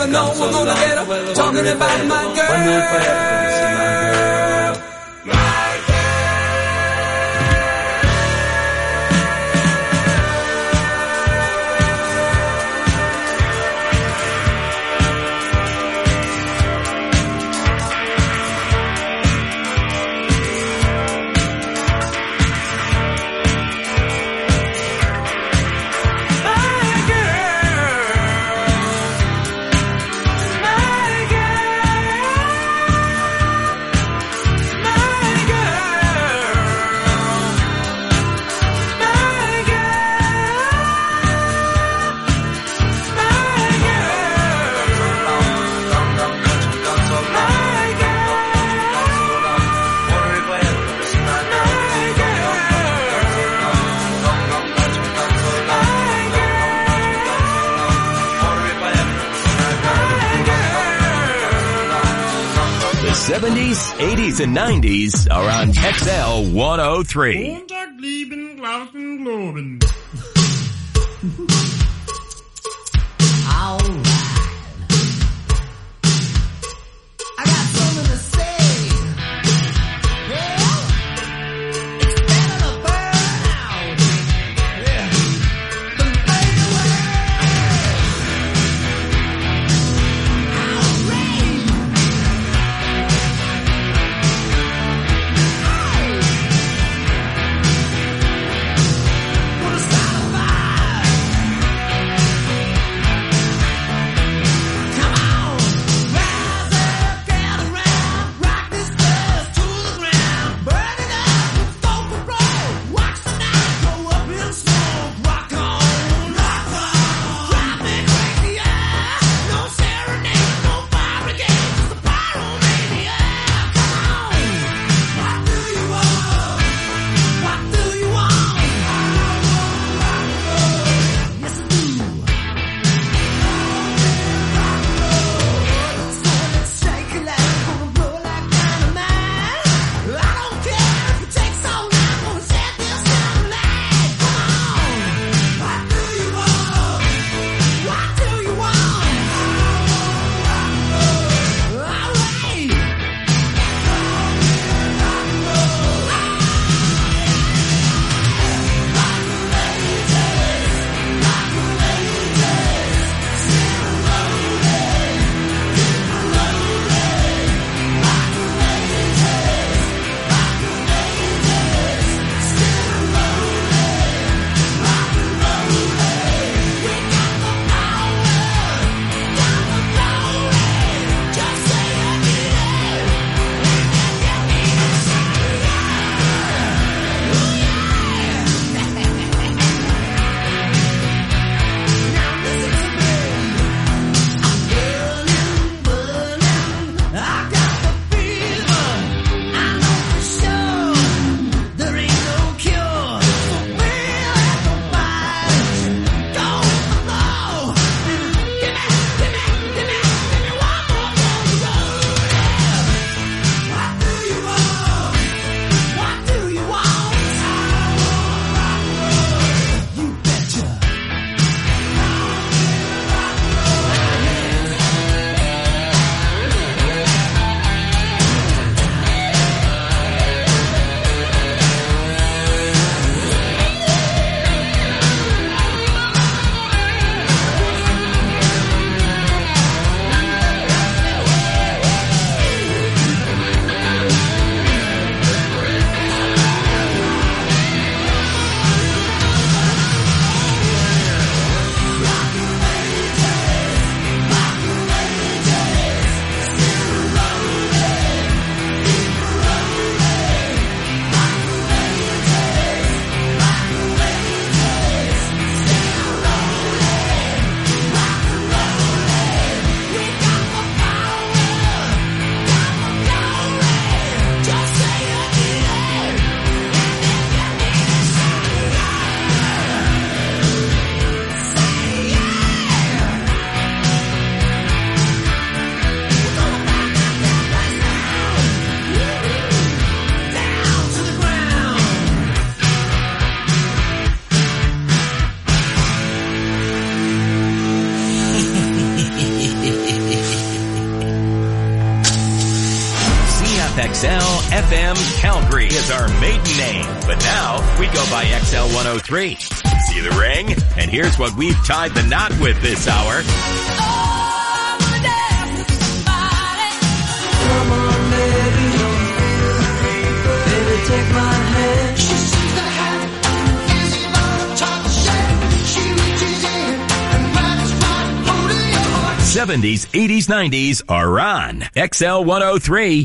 know we're gonna get her talking about my girl. Cuando el perro dice my girl, my girl. The 70s, 80s, and 90s are on XL 103. Montag, lieben, glauben, globen. All right. I got something to say. Well, it's better to burn out. Yeah. Than fade away. Outrage. Gonna start a fire. FXL FM Calgary is our maiden name, but now we go by XL 103. See the ring? And here's what we've tied the knot with this hour. Come on, baby. Baby, take my hand. She seems to have easy love, top shape. She reaches in and grabs my holding your heart. 70s, 80s, 90s are on XL 103.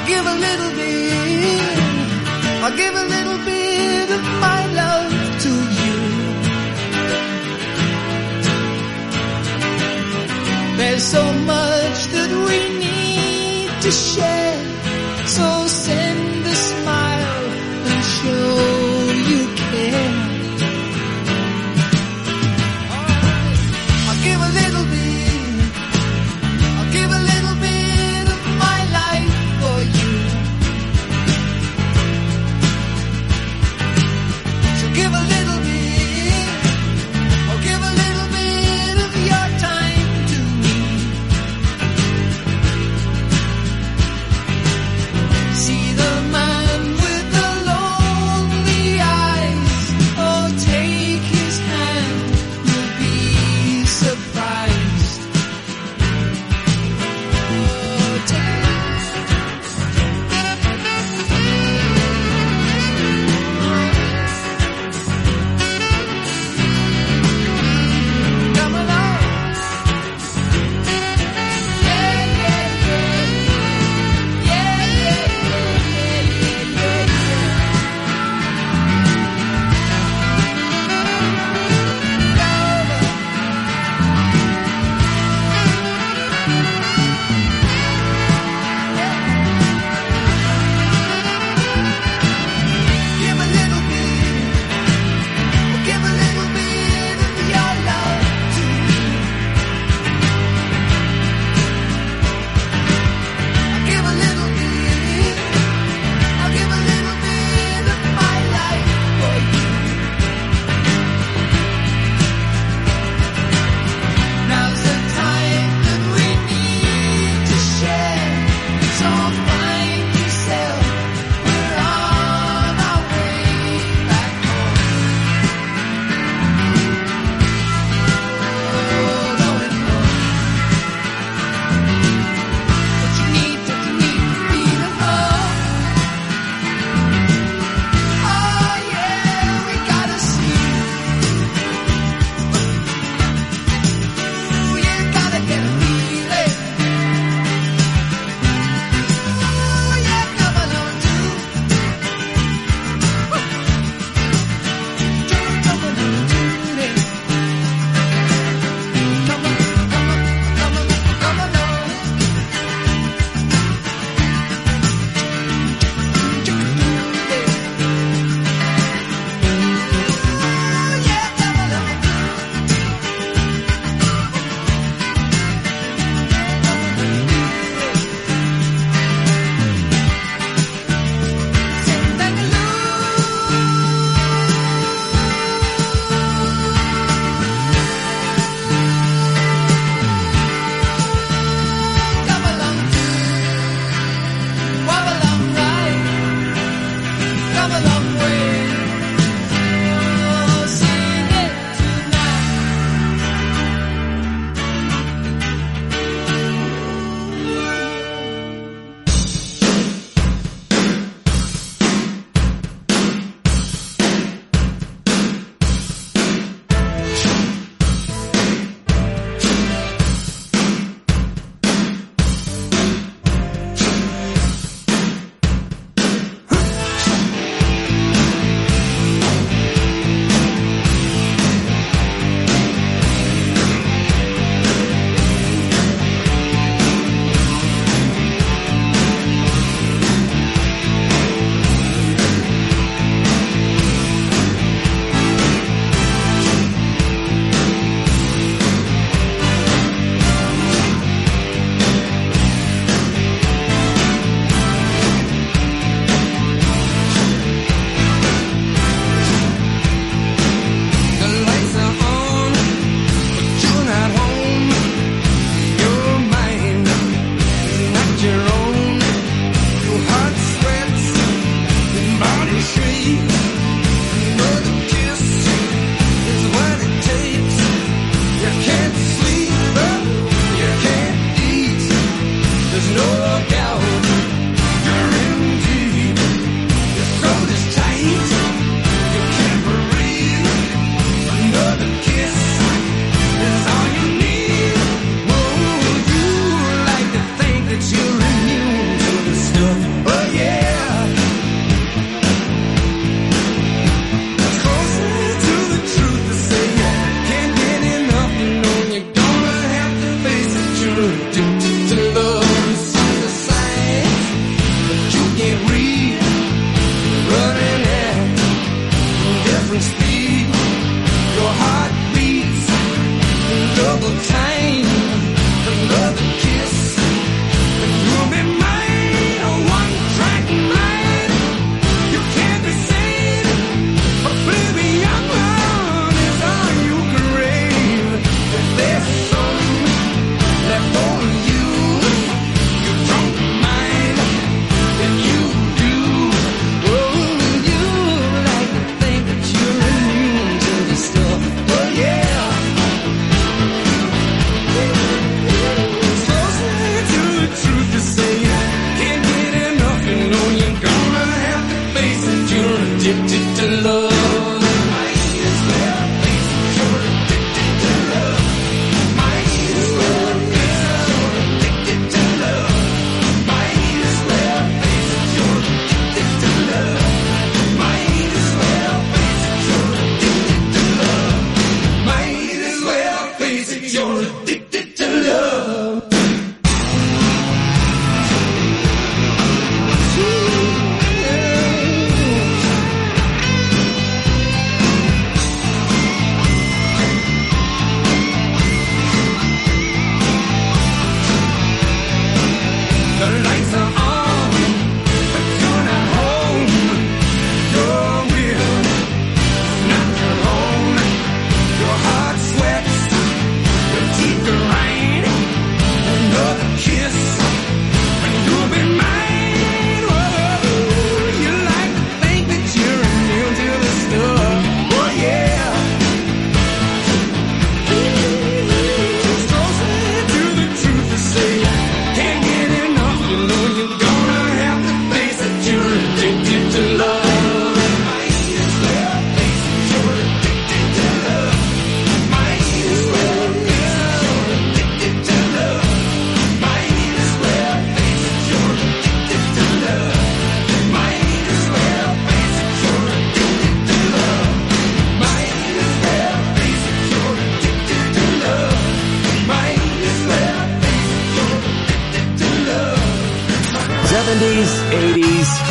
I'll give a little bit, I'll give a little bit of my love to you. There's so much that we need to share, so send a smile and show you care. I'll give a little bit, I'll give a little bit of my life for you. So give a little bit, or give a little bit of your time to me.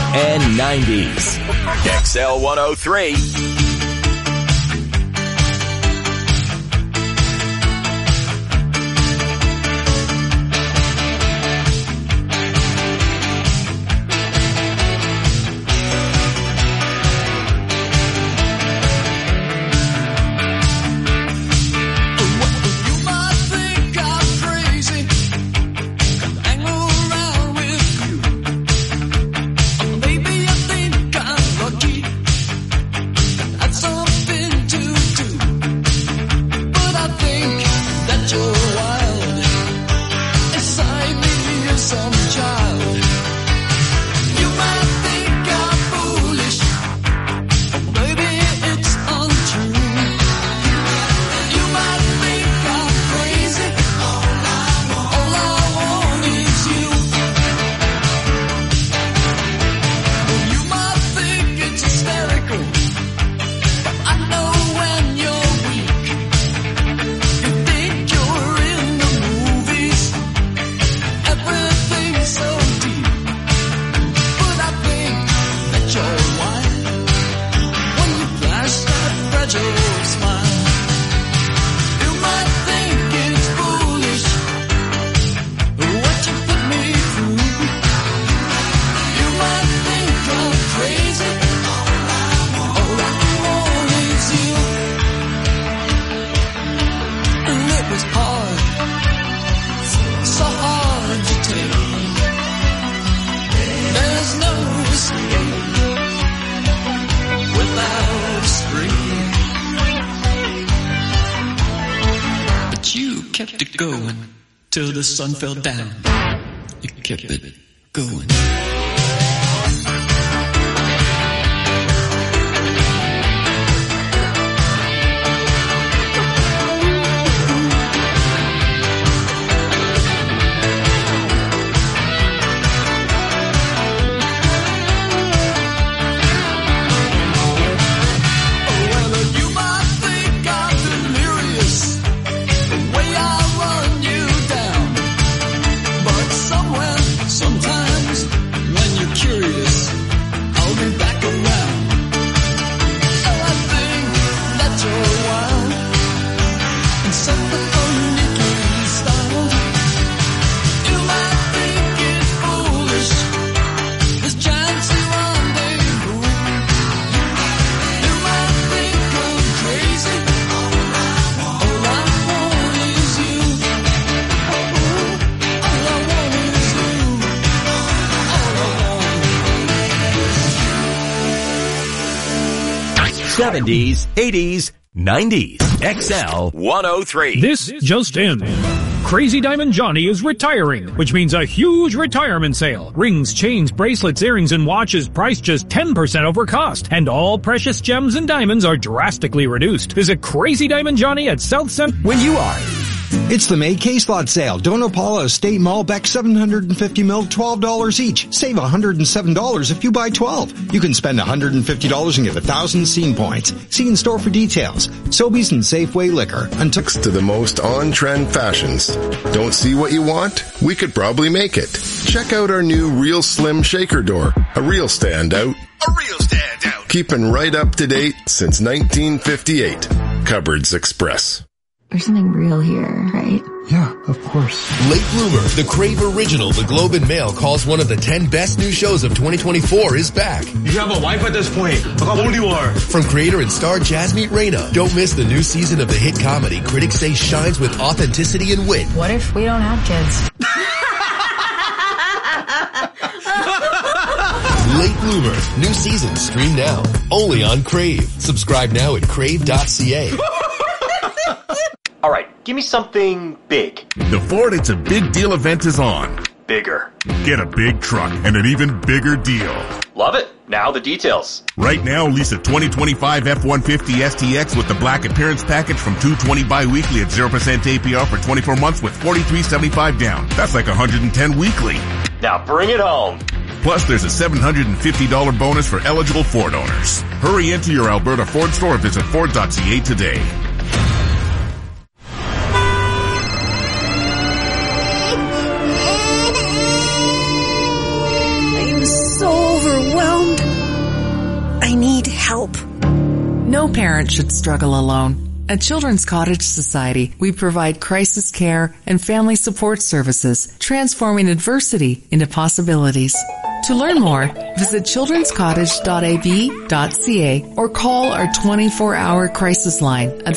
and 90s. XL 103. Kept it going till the sun fell down. You kept it going. '70s, '80s, '90s. XL 103. This just in. Crazy Diamond Johnny is retiring, which means a huge retirement sale. Rings, chains, bracelets, earrings, and watches priced just 10% over cost. And all precious gems and diamonds are drastically reduced. Visit Crazy Diamond Johnny at South Central when you are. It's the May K-Slot sale. Dona Paula Estate Mall Beck 750 mil, $12 each. Save $107 if you buy 12. You can spend $150 and get 1,000 scene points. See in store for details. Sobeys and Safeway Liquor. Until to the most on-trend fashions. Don't see what you want? We could probably make it. Check out our new Real Slim Shaker Door. A real standout. A real standout. Keeping right up to date since 1958. Cupboards Express. There's something real here, right? Yeah, of course. Late Bloomer, the Crave original, the Globe and Mail calls one of the 10 best new shows of 2024 is back. You have a wife at this point. Look how old you are. From creator and star Jasmine Reyna. Don't miss the new season of the hit comedy critics say shines with authenticity and wit. What if we don't have kids? Late Bloomer, new season stream now. Only on Crave. Subscribe now at crave.ca. All right, give me something big. The Ford It's a Big Deal event is on. Bigger. Get a big truck and an even bigger deal. Love it. Now the details. Right now, lease a 2025 F-150 STX with the black appearance package from $220 bi-weekly at 0% APR for 24 months with $43.75 down. That's like $110 weekly. Now bring it home. Plus, there's a $750 bonus for eligible Ford owners. Hurry into your Alberta Ford store or visit Ford.ca today. So overwhelmed I need help. No parent should struggle alone. At Children's Cottage Society, we provide crisis care and family support services, transforming adversity into possibilities. To learn more, visit childrenscottage.ab.ca or call our 24-hour crisis line at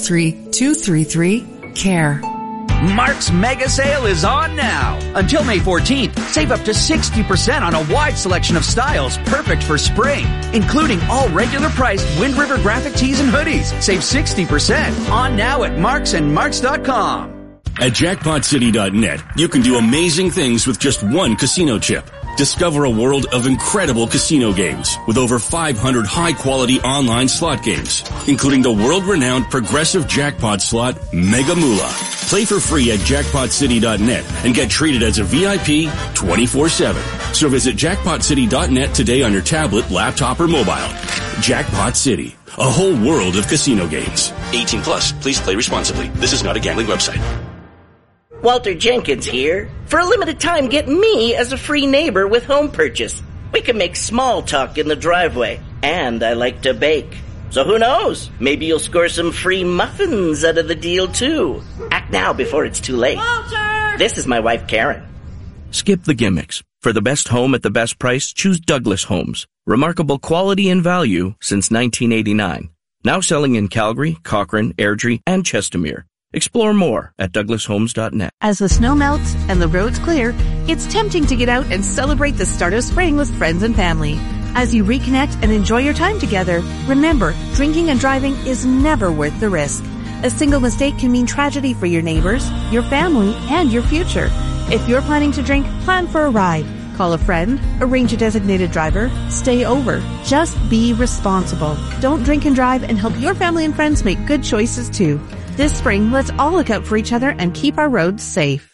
403-233-CARE. Mark's Mega Sale is on now. Until May 14th, save up to 60% on a wide selection of styles perfect for spring, including all regular priced Wind River graphic tees and hoodies. Save 60% on now at Marks and Marks.com. At JackpotCity.net, you can do amazing things with just one casino chip. Discover a world of incredible casino games with over 500 high-quality online slot games, including the world-renowned progressive jackpot slot Mega Moolah. Play for free at JackpotCity.net and get treated as a VIP 24/7. So visit JackpotCity.net today on your tablet, laptop, or mobile. Jackpot City, a whole world of casino games. 18 plus, please play responsibly. This is not a gambling website. Walter Jenkins here. For a limited time, get me as a free neighbor with home purchase. We can make small talk in the driveway, and I like to bake. So who knows? Maybe you'll score some free muffins out of the deal, too. Act now before it's too late. Walter! This is my wife, Karen. Skip the gimmicks. For the best home at the best price, choose Douglas Homes. Remarkable quality and value since 1989. Now selling in Calgary, Cochrane, Airdrie, and Chestermere. Explore more at douglashomes.net. As the snow melts and the roads clear, it's tempting to get out and celebrate the start of spring with friends and family. As you reconnect and enjoy your time together, remember, drinking and driving is never worth the risk. A single mistake can mean tragedy for your neighbors, your family, and your future. If you're planning to drink, plan for a ride. Call a friend, arrange a designated driver, stay over. Just be responsible. Don't drink and drive, and help your family and friends make good choices too. This spring, let's all look out for each other and keep our roads safe.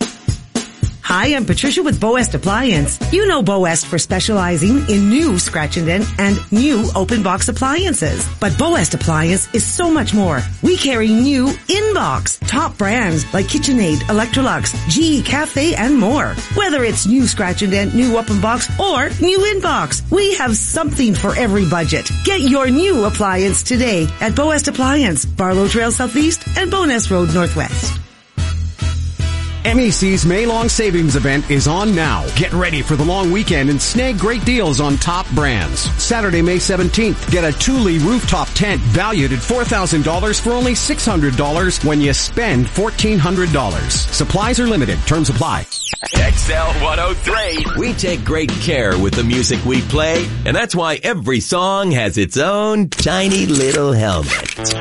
Hi, I'm Patricia with Boest Appliance. You know Boest for specializing in new scratch and dent and new open box appliances. But Boest Appliance is so much more. We carry new in-box, top brands like KitchenAid, Electrolux, GE Cafe, and more. Whether it's new scratch and dent, new open box, or new in-box, we have something for every budget. Get your new appliance today at Boest Appliance, Barlow Trail Southeast and Bowness Road Northwest. MEC's May-long savings event is on now. Get ready for the long weekend and snag great deals on top brands. Saturday, May 17th, get a Thule rooftop tent valued at $4,000 for only $600 when you spend $1,400. Supplies are limited. Terms apply. XL 103. We take great care with the music we play, and that's why every song has its own tiny little helmet.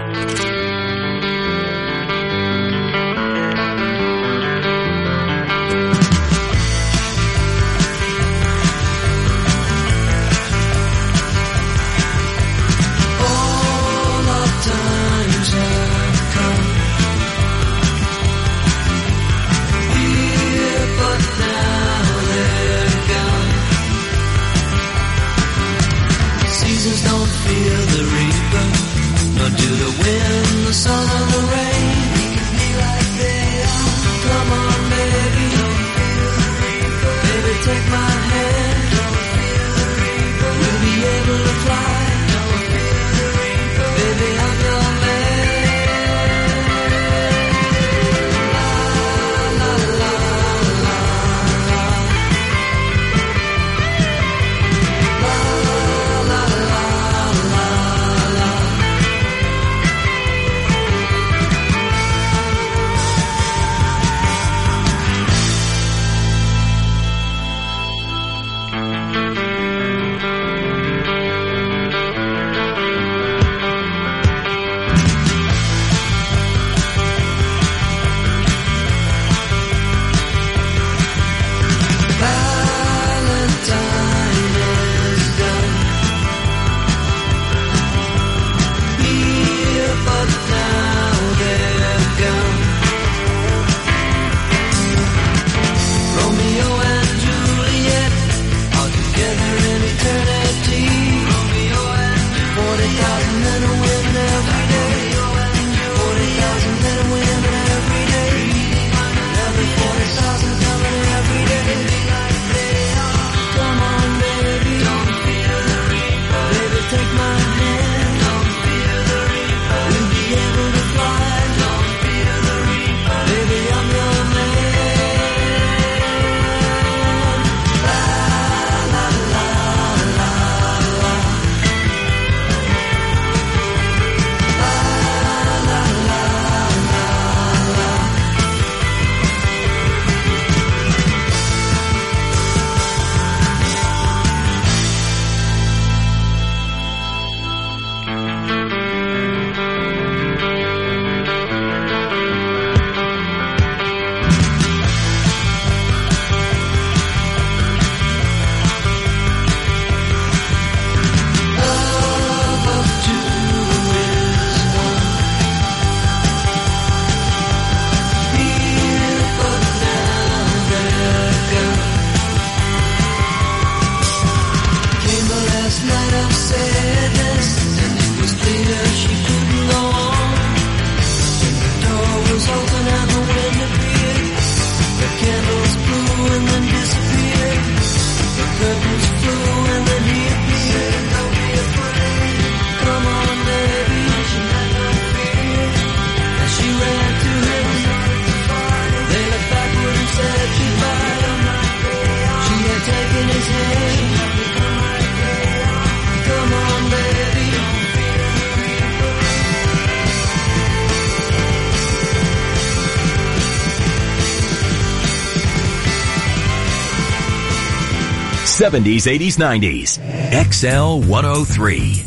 70s, 80s, 90s. XL 103.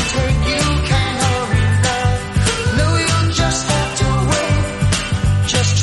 Just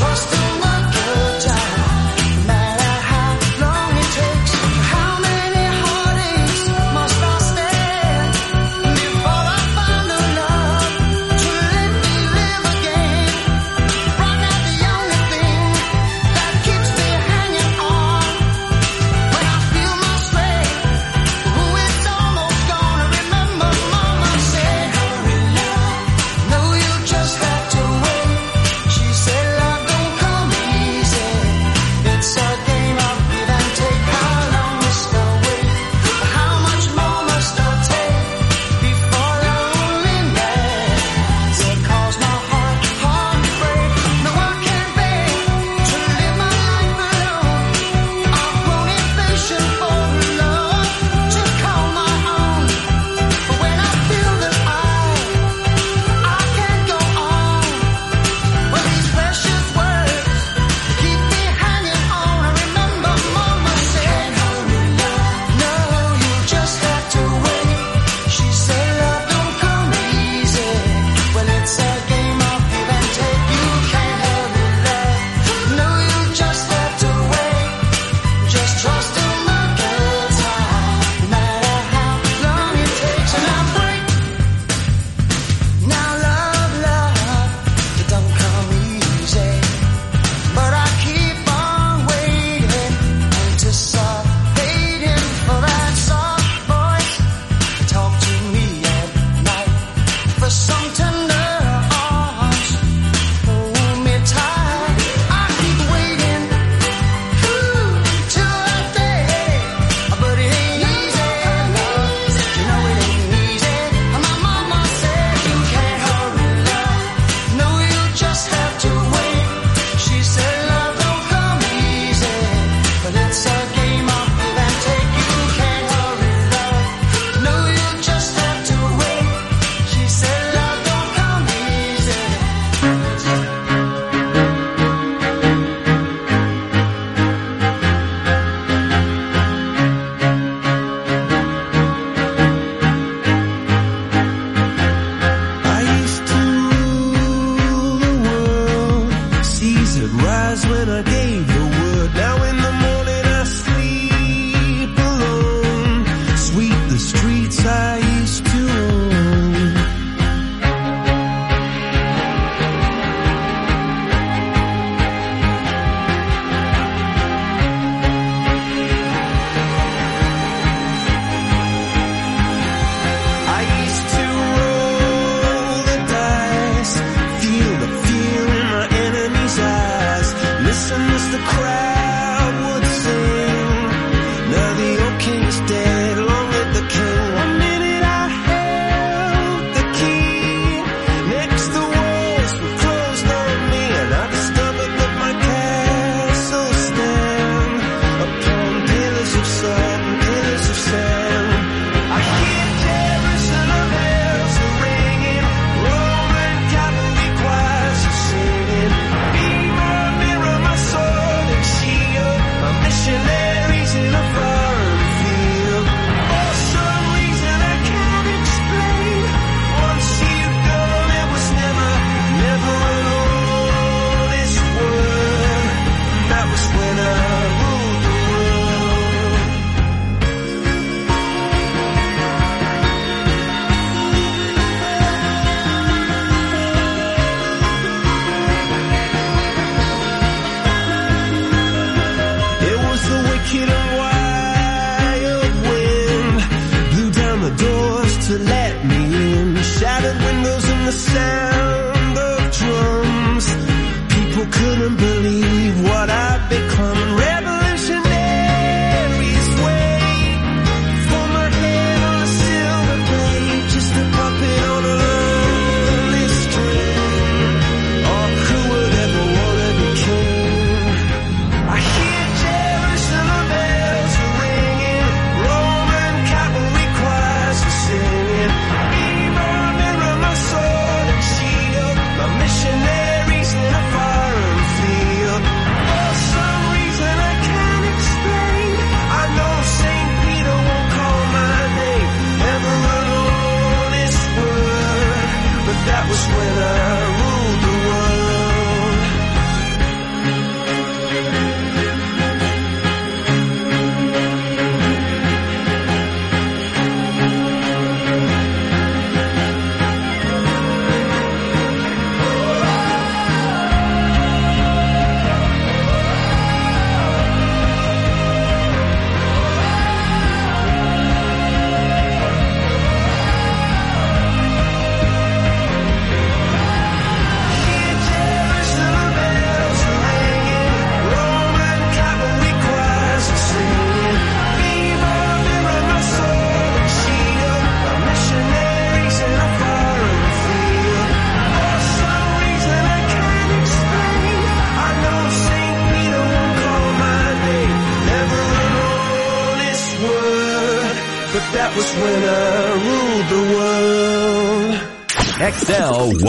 was when I ruled the world. XL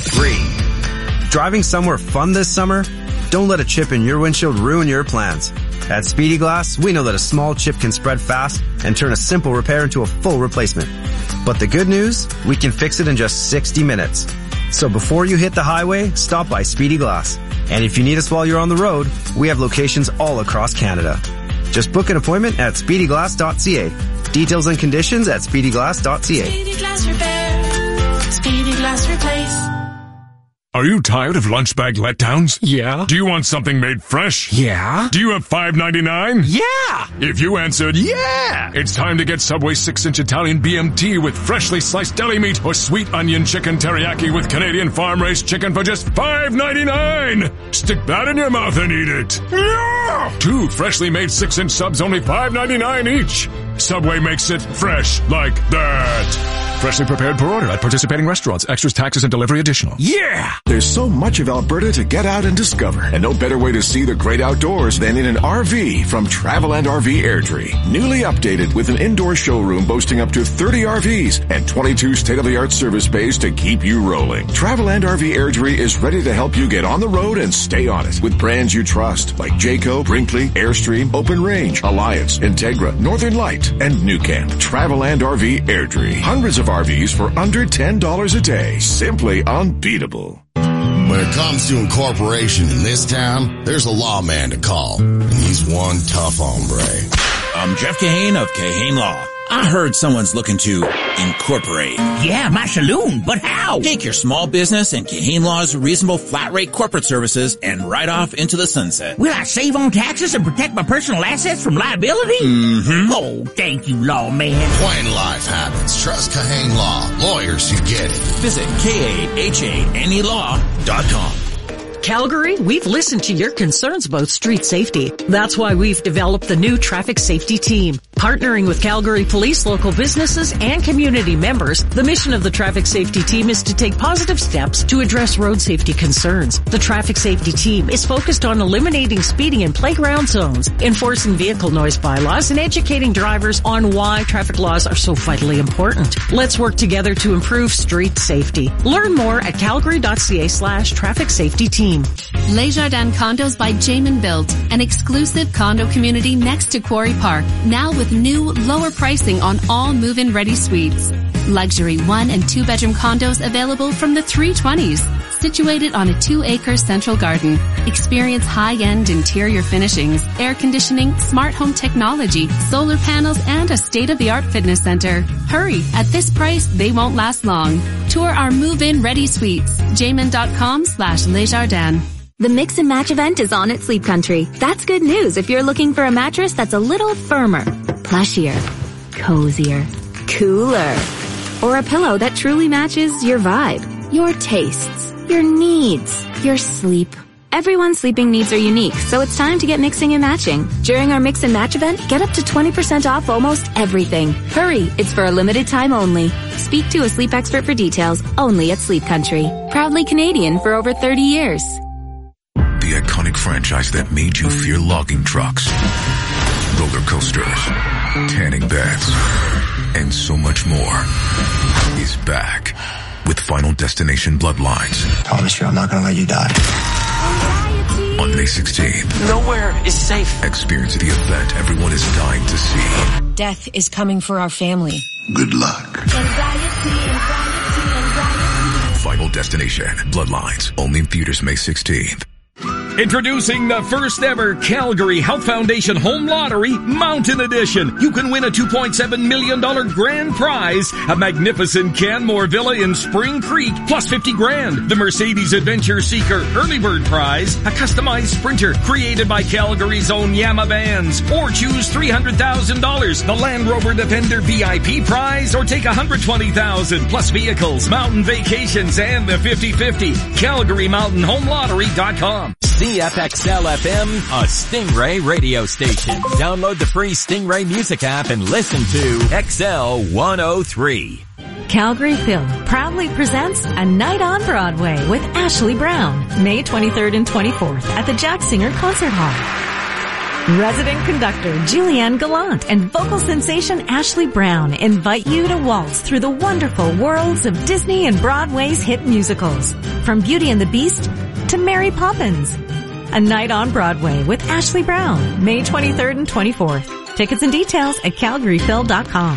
103. Driving somewhere fun this summer? Don't let a chip in your windshield ruin your plans. At Speedy Glass, we know that a small chip can spread fast and turn a simple repair into a full replacement. But the good news, we can fix it in just 60 minutes. So before you hit the highway, stop by Speedy Glass. And if you need us while you're on the road, we have locations all across Canada. Just book an appointment at speedyglass.ca. Details and conditions at speedyglass.ca. Speedy Glass Repair. Speedy Glass Replace. Are you tired of lunch bag letdowns? Yeah. Do you want something made fresh? Yeah. Do you have $5.99? Yeah. If you answered yeah, it's time to get Subway 6-inch Italian BMT with freshly sliced deli meat or sweet onion chicken teriyaki with Canadian farm-raised chicken for just $5.99. Stick that in your mouth and eat it. Yeah. 2 freshly made 6-inch subs, only $5.99 each. Subway makes it fresh like that. Freshly prepared per order at participating restaurants. Extras, taxes, and delivery additional. Yeah! There's so much of Alberta to get out and discover, and no better way to see the great outdoors than in an RV from Travel and RV Airdrie. Newly updated with an indoor showroom boasting up to 30 RVs and 22 state-of-the-art service bays to keep you rolling. Travel and RV Airdrie is ready to help you get on the road and stay on it with brands you trust like Jayco, Brinkley, Airstream, Open Range, Alliance, Integra, Northern Light, and New Camp. Travel and RV Airdrie. Hundreds of RVs for under $10 a day. Simply unbeatable. When it comes to incorporation in this town, there's a lawman to call, and he's one tough hombre. I'm Jeff Kahane of Kahane Law. I heard someone's looking to incorporate. Yeah, my saloon, but how? Take your small business and Kahane Law's reasonable flat rate corporate services and ride off into the sunset. Will I save on taxes and protect my personal assets from liability? Mm-hmm. Oh, thank you, lawman. When life happens, trust Kahane Law. Lawyers who get it. Visit KAHANElaw.com. Calgary, we've listened to your concerns about street safety. That's why we've developed the new Traffic Safety Team. Partnering with Calgary Police, local businesses, and community members, the mission of the Traffic Safety Team is to take positive steps to address road safety concerns. The Traffic Safety Team is focused on eliminating speeding in playground zones, enforcing vehicle noise bylaws, and educating drivers on why traffic laws are so vitally important. Let's work together to improve street safety. Learn more at calgary.ca/traffic safety team. Les Jardins Condos by Jamin Built, an exclusive condo community next to Quarry Park, now with new, lower pricing on all move-in ready suites. Luxury 1 and 2 bedroom condos available from the 320s, situated on a 2-acre central garden. Experience high-end interior finishings, air conditioning, smart home technology, solar panels, and a state-of-the-art fitness center. Hurry, at this price, they won't last long. Tour our move-in ready suites, jamin.com/lesjardins. The Mix and Match event is on at Sleep Country. That's good news if you're looking for a mattress that's a little firmer, plushier, cozier, cooler, or a pillow that truly matches your vibe, your tastes, your needs, your sleep. Everyone's sleeping needs are unique, so it's time to get mixing and matching. During our Mix and Match event, get up to 20% off almost everything. Hurry, it's for a limited time only. Speak to a sleep expert for details, only at Sleep Country. Proudly Canadian for over 30 years. The iconic franchise that made you fear logging trucks, roller coasters, tanning beds, and so much more is back with Final Destination Bloodlines. Promise you I'm not gonna let you die. On May 16th. Nowhere is safe. Experience the event everyone is dying to see. Death is coming for our family. Good luck. Final Destination Bloodlines. Only in theaters May 16th. Introducing the first ever Calgary Health Foundation Home Lottery Mountain Edition. You can win a $2.7 million grand prize, a magnificent Canmore Villa in Spring Creek, plus 50 grand. The Mercedes Adventure Seeker Early Bird Prize, a customized Sprinter created by Calgary's own Yama Vans. Or choose $300,000, the Land Rover Defender VIP prize, or take $120,000, plus vehicles, mountain vacations, and the 50-50. CalgaryMountainHomeLottery.com. CFXL FM, a Stingray radio station. Download the free Stingray music app and listen to XL 103. Calgary Film proudly presents A Night on Broadway with Ashley Brown, May 23rd and 24th at the Jack Singer Concert Hall. Resident conductor Julianne Gallant and vocal sensation Ashley Brown invite you to waltz through the wonderful worlds of Disney and Broadway's hit musicals, from Beauty and the Beast to Mary Poppins. A night on Broadway with Ashley Brown, May 23rd and 24th. Tickets and details at calgaryphil.com.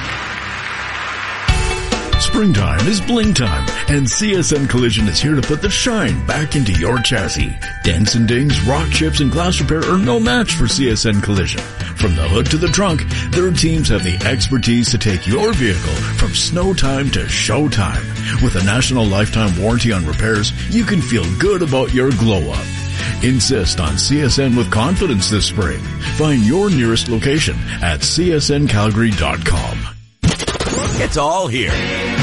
Springtime is bling time, and CSN Collision is here to put the shine back into your chassis. Dents and dings, rock chips, and glass repair are no match for CSN Collision. From the hood to the trunk, their teams have the expertise to take your vehicle from snow time to show time. With a national lifetime warranty on repairs, you can feel good about your glow-up. Insist on CSN with confidence this spring. Find your nearest location at csncalgary.com. It's all here.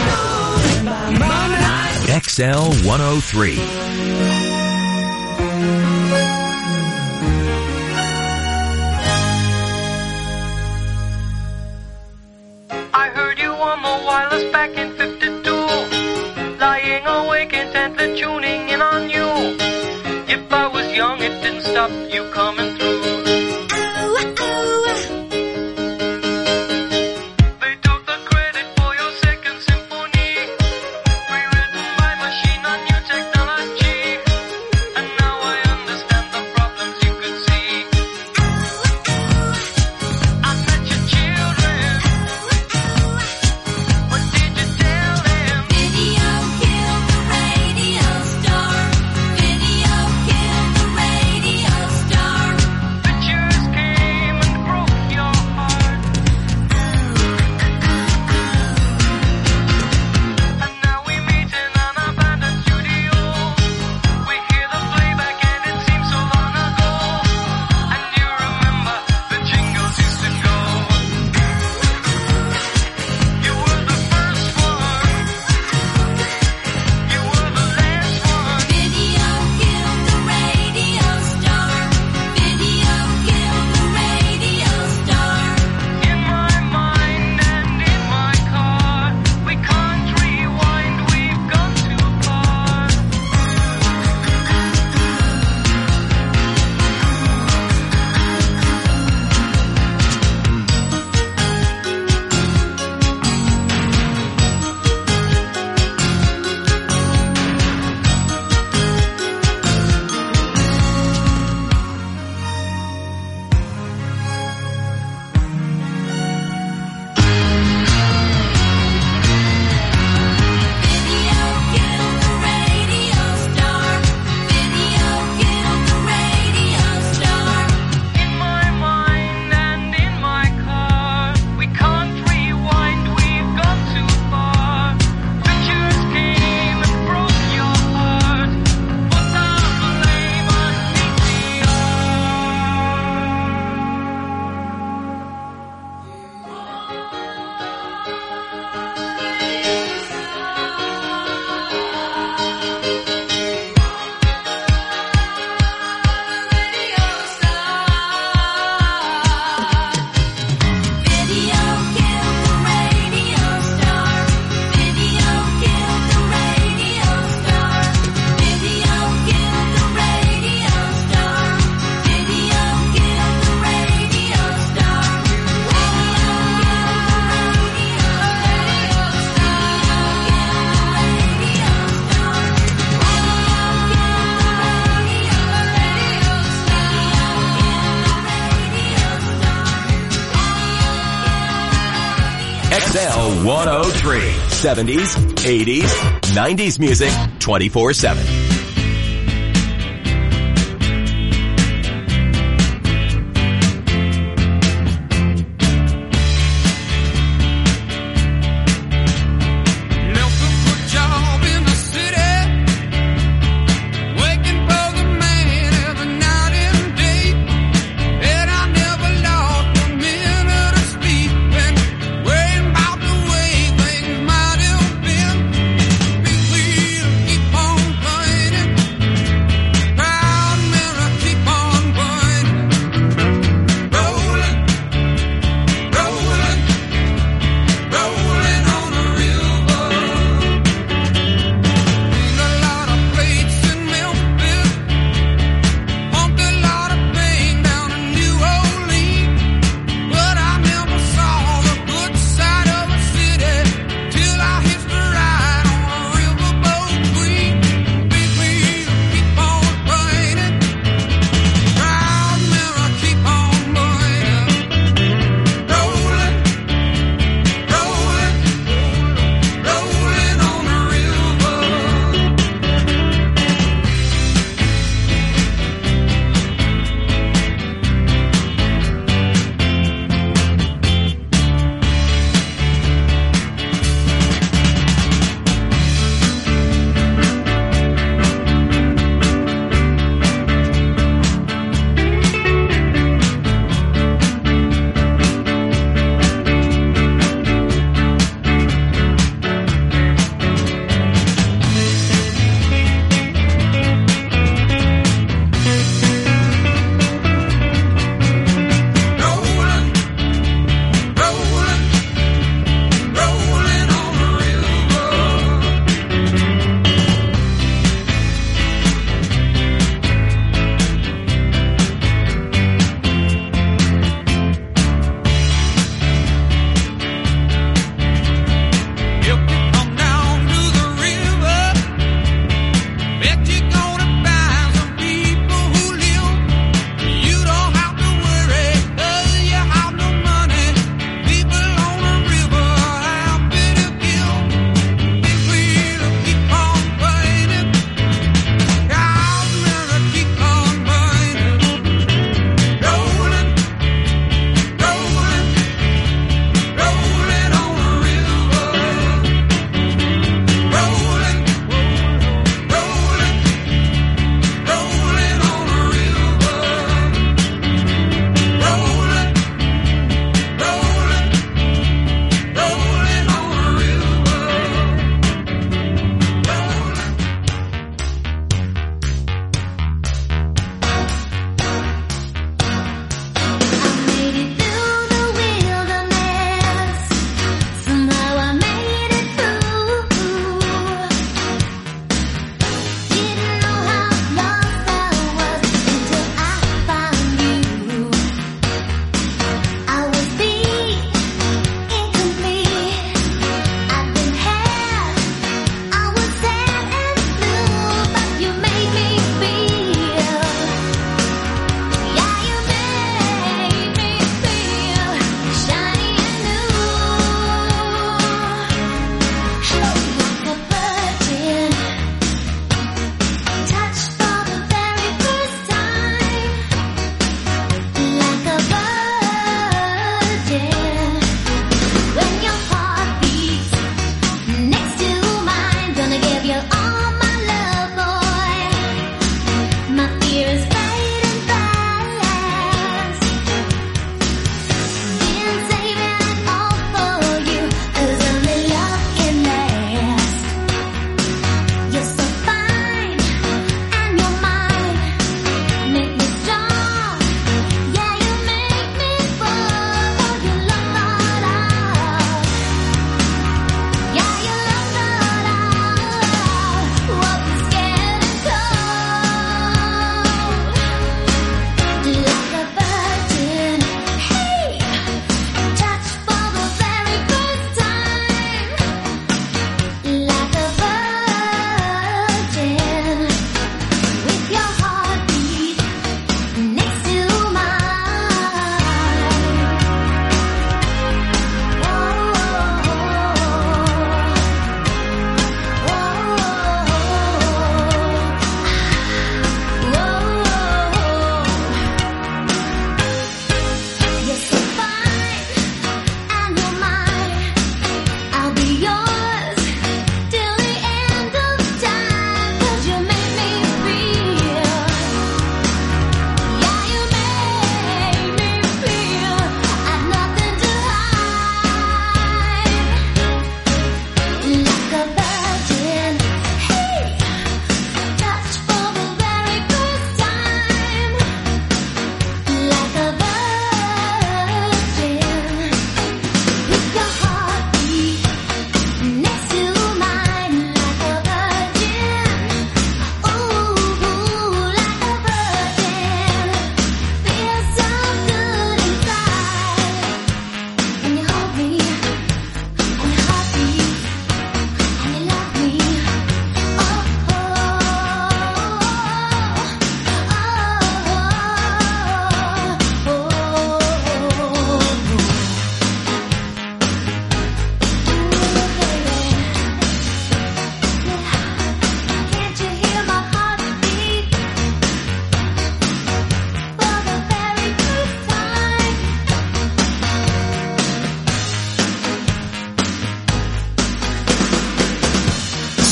XL 103. I heard you on the wireless back in 52. Lying awake intently tuning in on you. If I was young, it didn't stop you coming through. They took the credit for your second symphony, rewritten by machine on new technology. And now I understand the problems you could see. I met your children. What did you tell them? Video killed the radio star. Video killed the radio star. Pictures came and broke your heart. And now we meet in an abandoned studio. We hear the playback and it seems so long ago. And you remember the jingles used to go. You were the first one. You were the last one. Video killed the radio star. Video killed the radio star. In my mind and in my car, we can't rewind, we've gone too far. Video killed the radio star. Video killed the radio star. In my mind and in my car, we can't rewind, we've gone too far. Pictures came and broke your heart. Put down the blame on Video killed the radio star. Video killed the radio star. Video killed the radio star. Video killed the radio star. XL 103. 70s, 80s, 90s music 24/7. job in the city, waking for the man every night and day. And I never lost a minute of sleep and worrying about the way things might have been. Be clear, keep on playing.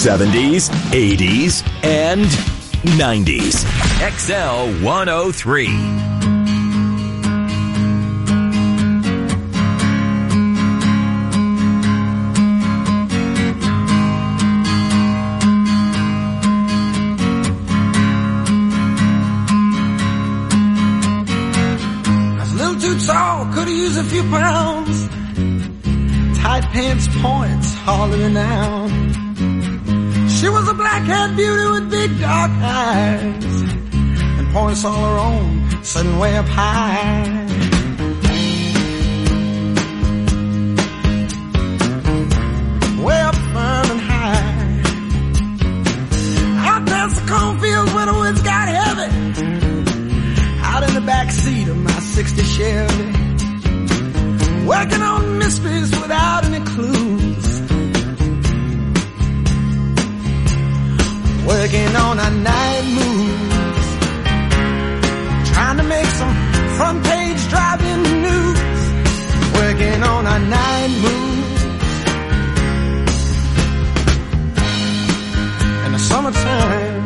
70s, 80s, and 90s. XL 103. Tall, could have used a few pounds. Tight pants points, hardly renowned. She was a black-haired beauty with big dark eyes and points all her own, sitting way up high. Way up firm and high. Out past the cornfields where the woods got heavy. Out in the back seat of my 60 Chevy, working on mysteries without any clues, working on our night moves, trying to make some front page driving news, working on our night moves. In the summertime,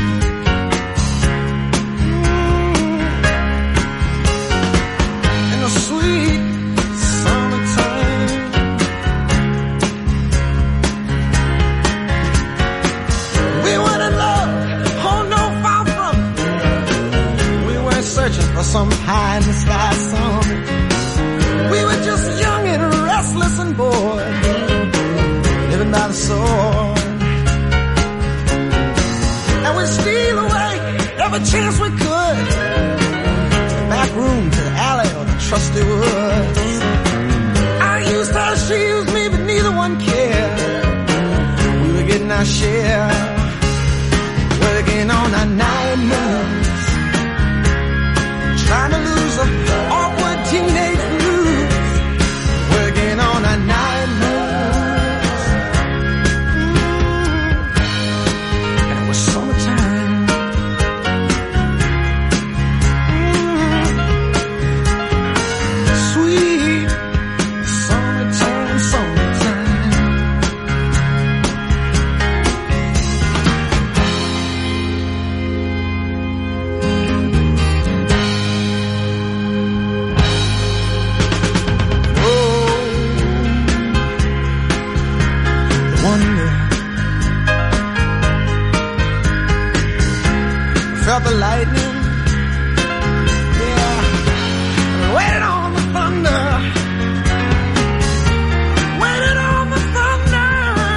sweet summertime. We were in love, oh no, far from it. We weren't searching for some high in the sky summit. We were just young and restless and bored, living by the sword. And we'd steal away every chance we could, to the back room, to the alley, or the trusty woods. I used her, she used me, but neither one cared. We were getting our share, working on our night moves, trying to lose the awkward teenage blues, working on our night moves. And it was summertime. Sweet summertime, summertime. Oh, the wonder. Felt the lightning. Yeah, waited on the thunder. Waited on the thunder.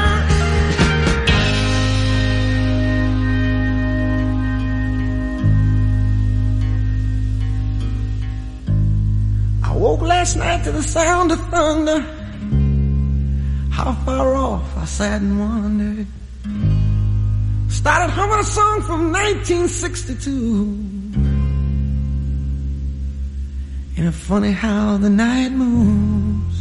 I woke last night to the sound of thunder. How far off I sat and wondered. Started humming a song from 1962. Ain't it funny how the night moves,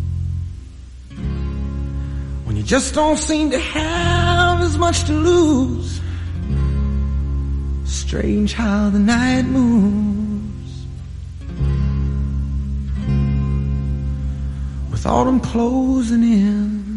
when you just don't seem to have as much to lose. Strange how the night moves, with autumn closing in.